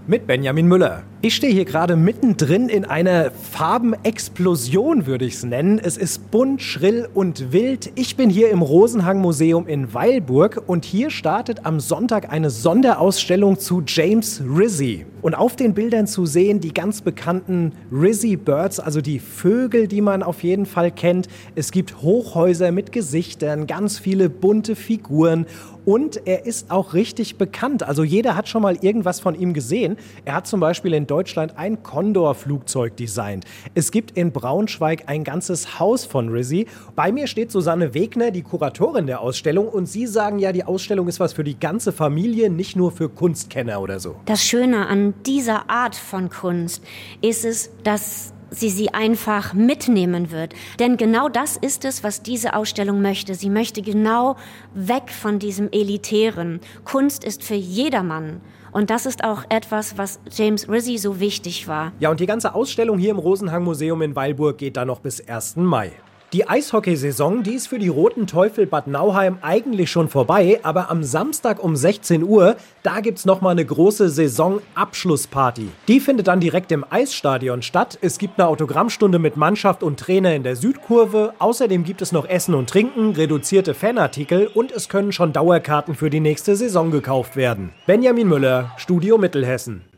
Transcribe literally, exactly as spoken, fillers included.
mit Benjamin Müller. Ich stehe hier gerade mittendrin in einer Farbenexplosion, würde ich es nennen. Es ist bunt, schrill und wild. Ich bin hier im Rosenhang-Museum in Weilburg und hier startet am Sonntag eine Sonderausstellung zu James Rizzi. Und auf den Bildern zu sehen die ganz bekannten Rizzi Birds, also die Vögel, die man auf jeden Fall kennt. Es gibt Hochhäuser mit Gesichtern, ganz viele bunte Figuren und er ist auch richtig bekannt. Also jeder hat schon mal irgendwas von ihm gesehen. Er hat zum Beispiel in Deutschland ein Condor-Flugzeug designt. Es gibt in Braunschweig ein ganzes Haus von Rizzi. Bei mir steht Susanne Wegner, die Kuratorin der Ausstellung, und Sie sagen ja, die Ausstellung ist was für die ganze Familie, nicht nur für Kunstkenner oder so. Das Schöne an dieser Art von Kunst ist es, dass sie sie einfach mitnehmen wird. Denn genau das ist es, was diese Ausstellung möchte. Sie möchte genau weg von diesem Elitären. Kunst ist für jedermann. Und das ist auch etwas, was James Rizzi so wichtig war. Ja, und die ganze Ausstellung hier im Rosenhang-Museum in Weilburg geht dann noch bis ersten Mai. Die Eishockeysaison, die ist für die Roten Teufel Bad Nauheim eigentlich schon vorbei, aber am Samstag um sechzehn Uhr, da gibt's nochmal eine große Saisonabschlussparty. Die findet dann direkt im Eisstadion statt. Es gibt eine Autogrammstunde mit Mannschaft und Trainer in der Südkurve. Außerdem gibt es noch Essen und Trinken, reduzierte Fanartikel und es können schon Dauerkarten für die nächste Saison gekauft werden. Benjamin Müller, Studio Mittelhessen.